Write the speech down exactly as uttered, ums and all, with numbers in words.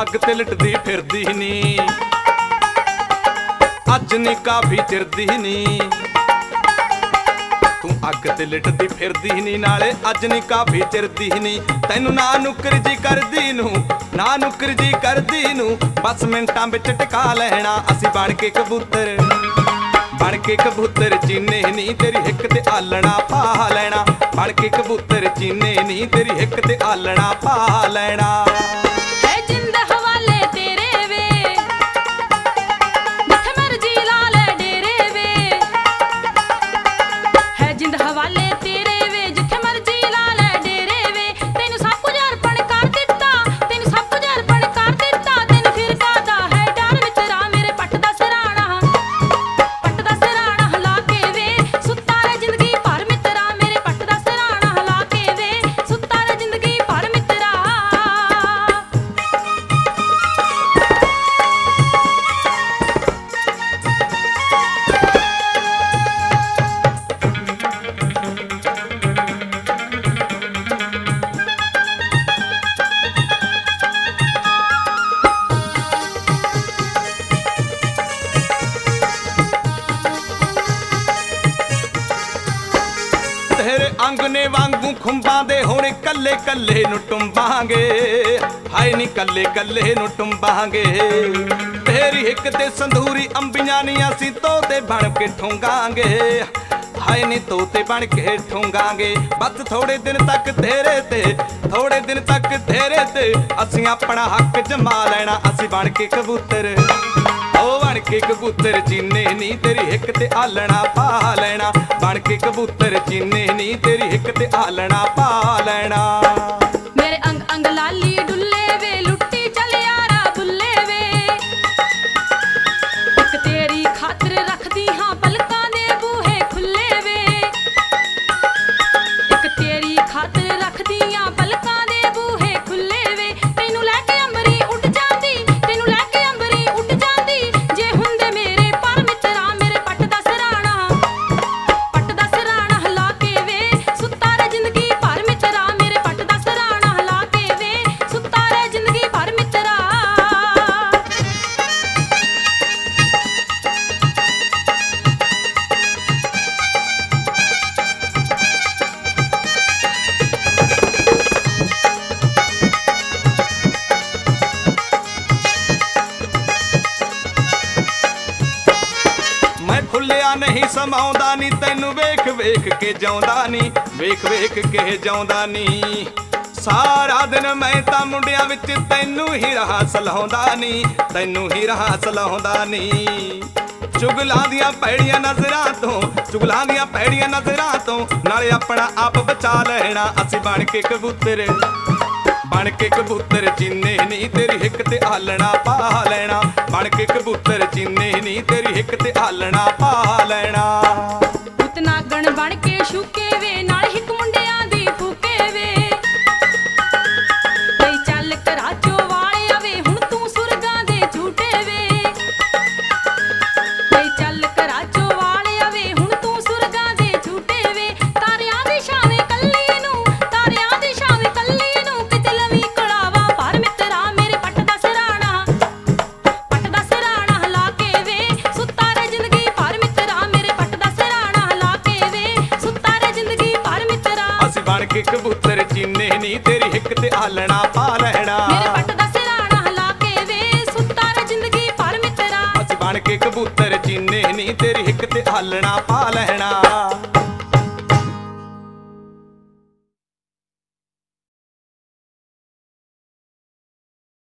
ਅੱਗ ਤੇ ਲਿਟਦੀ ਫਿਰਦੀ ਨੀ, ਅੱਜ ਨੀ ਕਾਫੀ ਚਿਰਦੀ ਨੀ। ਤੂੰ ਅੱਗ ਤੇ ਲਿਟਦੀ ਫਿਰਦੀ ਨੀ, ਨਾਲੇ ਅੱਜ ਨੀ ਕਾਫੀ ਚਿਰਦੀ ਨੀ। ਤੈਨੂੰ ਨਾ ਨੁੱਕਰ ਜੀ ਕਰਦੀ ਨੂੰ, ਨਾ ਨੁੱਕਰ ਜੀ ਕਰਦੀ ਨੂੰ, ਬਸ ਮਿੰਟਾਂ ਵਿੱਚ ਟਿਕਾ ਲੈਣਾ ਅਸੀਂ ਬਣ ਕੇ ਕਬੂਤਰ, ਬਣ ਕੇ ਕਬੂਤਰ ਚੀਨੇ ਨੀ, ਤੇਰੀ ਹਿੱਕ ਤੇ ਆਲਣਾ ਪਾ ਲੈਣਾ। ਬਣ ਕੇ ਕਬੂਤਰ ਚੀਨੇ ਨੀ, ਤੇਰੀ ਹਿੱਕ ਤੇ ਆਲਣਾ ਪਾ ਲੈਣਾ। ਤੇਰੇ ਅੰਗ ਨੇ ਵਾਂਗੂ ਖੁੰਬਾਂ ਦੇ ਹੁਣ ਕੱਲੇ ਕੱਲੇ ਨੂੰ ਟੁੰਬਾਂਗੇ, ਹਾਏ ਨੀ ਕੱਲੇ ਕੱਲੇ ਨੂੰ ਟੁੰਬਾਂਗੇ। ਤੇਰੀ ਹਿੱਕ ਤੇ ਸੰਧੂਰੀ ਅੰਬੀਆਂ ਨੀ ਅਸੀਂ ਤੋਤੇ ਬਣ ਕੇ ਠੁੰਗਾਂਗੇ, ਹਾਏ ਨੀ ਤੋਤੇ ਬਣ ਕੇ ਠੁੰਗਾਂਗੇ। ਬਸ ਥੋੜੇ ਦਿਨ ਤੱਕ ਤੇਰੇ ਤੇ, ਥੋੜੇ ਦਿਨ ਤੱਕ ਤੇਰੇ ਤੇ ਅਸੀਂ ਆਪਣਾ ਹੱਕ ਜਮਾ ਲੈਣਾ ਅਸੀਂ ਬਣ ਕੇ ਕਬੂਤਰ, ਓ ਬਣ ਕੇ ਕਬੂਤਰ ਚੀਨੇ ਨੀ, ਤੇਰੀ ਹਿੱਕ ਤੇ ਆਲਣਾ ਪਾ ਲੈਣਾ। ਬਣ ਕੇ ਕਬੂਤਰ ਚੀਨੇ ਨੀ, ਤੇਰੀ ਹਿੱਕ ਤੇ ਆਲਣਾ ਪਾ ਲੈਣਾ। ਮੇਰੇ ਅੰਗ ਅੰਗ ਲਾਲੀ ਡੁੱਲੇ ਵੇ, ਲੁੱਟੀ ਚੱਲ ਯਾਰਾ ਬੁੱਲੇ ਵੇ। ਇੱਕ ਤੇਰੀ ਖਾਤਰ ਰੱਖਦੀ ਹਾਂ ਪਲਕਾਂ ਦੇ ਬੂਹੇ ਖੁੱਲੇ ਵੇ, ਇੱਕ ਤੇਰੀ ਖਾਤਰ ਰੱਖਦੀ ਹਾਂ ਪਲਕਾਂ ਦੇ ਬੂਹੇ ਖੁੱਲੇ ਵੇ। ਤੈਨੂੰ ਲੈ ਕੇ ਅੰਬਰੀ ਉੱਡ ਜਾਂਦੀ, ਤੈਨੂੰ ਲੈ ਕੇ ਅੰਬਰੀ ਉੱਡ ਜਾਂਦੀ, ਜੇ ਹੁੰਦੇ ਮੇਰੇ ਪਰ ਮਿੱਤਰਾ ਮੇਰੇ ਪੱਟ ਦਾ ਸਰਾਣਾ, ਪੱਟ ਦਾ ਸਰਾਣਾ ਹਿਲਾ ਕੇ ਵੇ ਸੁੱਤਾ ਰਹਿ ਜ਼ਿੰਦਗੀ ਭਰ ਮਿੱਤਰਾ, ਮੇਰੇ ਪੱਟ ਦਾ ਸਰਾਣਾ ਹਿਲਾ ਕੇ ਵੇ ਸੁੱਤਾ ਰਹਿ ਜ਼ਿੰਦਗੀ ਭਰ ਮਿੱਤਰਾ। ਮੈਂ ਫੁੱਲਿਆ ਨਹੀਂ ਸਮਾਉਂਦਾ ਨੀ, ਤੈਨੂੰ ਵੇਖ ਵੇਖ ਕੇ ਜਾਉਂਦਾ ਨੀ, ਵੇਖ ਵੇਖ ਕੇ ਜਾਉਂਦਾ ਨੀ। ਸਾਰਾ ਦਿਨ ਮੈਂ ਤਾਂ ਮੁੰਡਿਆਂ ਵਿੱਚ ਤੈਨੂੰ ਹੀ ਰਾਹ ਸਲਾਉਂਦਾ ਨੀ, ਤੈਨੂੰ ਹੀ ਰਾਹ ਸਲਾਉਂਦਾ ਨੀ। ਚੁਗਲਾਂ ਦੀਆਂ ਭੈੜੀਆਂ ਨਜ਼ਰਾਂ ਤੋਂ, ਚੁਗਲਾਂ ਦੀਆਂ ਭੈੜੀਆਂ ਨਜ਼ਰਾਂ ਤੋਂ ਨਾਲੇ ਆਪਣਾ ਆਪ ਬਚਾ ਲੈਣਾ ਅਸੀਂ ਬਣ ਕੇ ਕਬੂਤਰ, ਬਣ ਕੇ ਕਬੂਤਰ ਚੀਨੇ ਨੀ, ਤੇਰੀ ਹਿੱਕ ਤੇ ਆਲਣਾ ਪਾ ਲੈਣਾ। ਬਣ ਕੇ ਕਬੂਤਰ ਚੀਨੇ ਨੀ, ਤੇਰੀ ਹਿੱਕ ਤੇ ਆਲਣਾ ਪਾ ਲੈਣਾ। ਪੁੱਤ ਨਾਗਣ ਬਣ ਕੇ ਸ਼ੂਕੇ ਵੇ, ਨਾਲ ਹਿੱਕ ਮੁੰਡਿਆਂ ਦੀ ਫੂਕੇ ਵੇ। ਕਈ ਚੱਲ ਕਰਾਚੋ ਵਾਲਿਆ ਵੇ, ਹੁਣ ਤੂੰ ਸੁਰਗਾਂ ਦੇ ਝੂਟੇ ਵੇ। ਕਈ ਚੱਲ ਕਰਾਚੋ ਵਾਲਿਆ ਵੇ, ਹੁਣ ਤੂੰ ਸੁਰਗਾਂ ਦੇ ਝੂਟੇ ਵੇ। ਤਾਰਿਆਂ ਦੀ ਛਾਵੇਂ ਕੱਲੀ ਨੂੰ, ਤਾਰਿਆਂ ਦੀ ਛਾਵੇਂ ਕੱਲੀ ਨੂੰ, ਕਿਤੇ ਲਵੀ ਕੜਾਵਾ ਭਰ ਮਿੱਤਰਾ ਮੇਰੇ ਪੱਟ ਦਾ ਸਰਾਣਾ, ਪੱਟ ਦਾ ਸਰਾਣਾ ਹਿਲਾ ਕੇ ਵੇ ਸੁੱਤਾ ਰਹਿ ਜ਼ਿੰਦਗੀ ਭਰ ਮਿੱਤਰਾ, ਮੇਰੇ ਪੱਟ ਦਾ ਸਰਾਣਾ ਹਿਲਾ ਕੇ ਵੇ ਸੁੱਤਾ ਰਹਿ ਜ਼ਿੰਦਗੀ ਭਰ ਮਿੱਤਰਾ। ਅਸੀਂ ਬਣ ਕੇ ਕਬੂਤਰ ਚੀਨੇ ਨੀ, ਤੇਰੀ ਹਿੱਕ ਤੇ ਆਲਣਾ ਪਾ ਲੈਣਾ। ਮੇਰੇ ਪੱਟ ਦਾ ਸਰਾਣਾ ਹਿਲਾ ਕੇ ਵੇ ਸੁੱਤਾ ਰਹਿ ਜ਼ਿੰਦਗੀ ਭਰ ਮਿੱਤਰਾ। ਅਸੀਂ ਬਣ ਕੇ ਕਬੂਤਰ ਚੀਨੇ ਨੀ, ਤੇਰੀ ਹਿੱਕ ਤੇ ਆਲਣਾ ਪਾ ਲੈਣਾ।